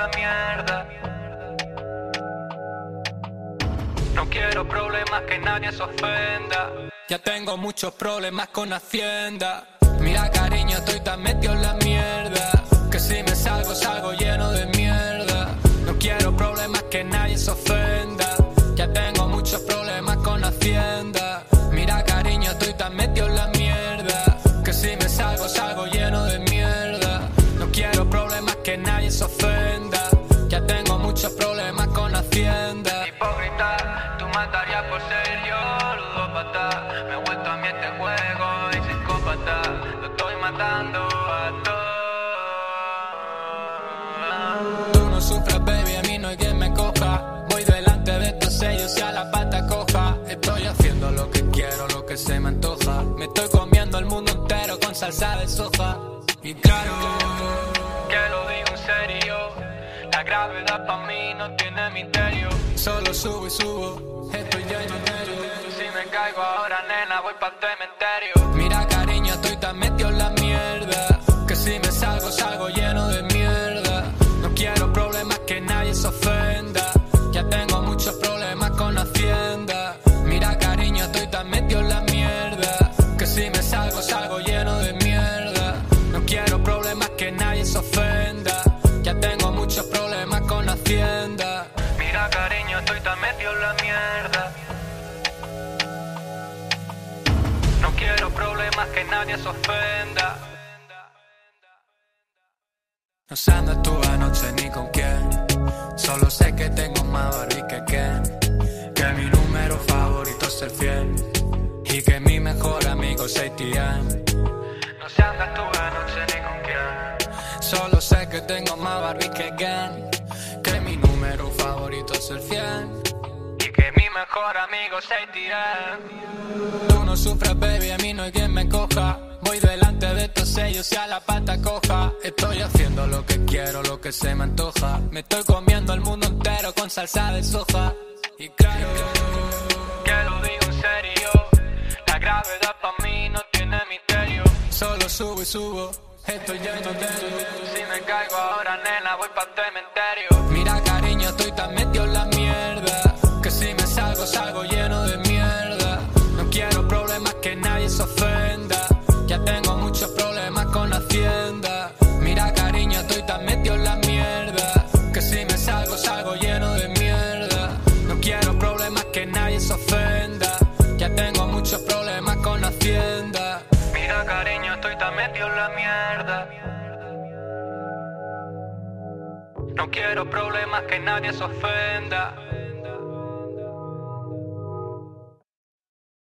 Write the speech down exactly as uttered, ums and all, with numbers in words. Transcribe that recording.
la mierda. No quiero problemas, que nadie se ofenda. Ya tengo muchos problemas con Hacienda. Mira, cariño, estoy tan metido en la mierda que si me salgo, salgo lleno de mierda. No quiero problemas, que nadie se ofenda. Ya tengo muchos problemas con Hacienda. Mira, cariño, estoy tan metido en la mierda que si me salgo, salgo lleno de mierda. No quiero problemas, que nadie se ofenda. Ya tengo muchos problemas con Hacienda. Hipócrita, tú matarías por ser yo, ludópata. Me he vuelto a mí este juego y psicópata. Lo estoy matando a todos. Tú no sufras, baby, a mí no hay quien me coja. Voy delante de estos sellos y a la pata coja. Estoy haciendo lo que quiero, lo que se me antoja. Me estoy comiendo el mundo entero con salsa de soja. Y claro, que lo digo en serio, la gravedad pa' mí no tiene misterio. Solo subo y subo, estoy lleno de nervios. Si me caigo ahora, nena, voy pa'l cementerio. Mira, cariño, estoy tan metido en la mierda que si me salgo, salgo lleno de mierda. No quiero problemas, que nadie se ofenda. Ya tengo muchos problemas con Hacienda. Mira, cariño, estoy tan metido en la mierda que si me salgo, salgo lleno de mierda. No quiero problemas, que nadie se ofenda. Ya tengo muchos problemas con Hacienda. Mira, cariño, estoy tan metido en la mierda. No quiero problemas, que nadie se ofenda. No sé dónde estuve anoche ni con quién. Solo sé que tengo más Barbie que Ken. Que mi número favorito es el fiel. Y que mi mejor amigo es A T M. No sé dónde estuve anoche ni con quién. Solo sé que tengo más Barbie que Ken. Que mi número favorito es el cien. Y que mi mejor amigo es A T M. Tú no sufras, baby, a mí no hay quien me coja. Voy delante de estos sellos y a la pata coja. Estoy haciendo lo que quiero, lo que se me antoja. Me estoy comiendo el mundo entero con salsa de soja. Y claro, que lo digo en serio, la gravedad pa' mí no tiene misterio. Solo subo y subo, estoy lleno de nervios. Si me caigo ahora, nena, voy pa'l cementerio. Mira, cariño, estoy tan metido en la mierda que si me salgo, salgo lleno de mierda. No quiero problemas, que nadie se ofenda. Ya tengo muchos problemas con Hacienda. Mira, cariño, estoy tan metido en la mierda que si me salgo, salgo lleno de mierda. No quiero problemas, que nadie se ofenda. Ya tengo muchos problemas con Hacienda. Mira, cariño, estoy tan metido en la mierda. No quiero problemas, que nadie se ofenda.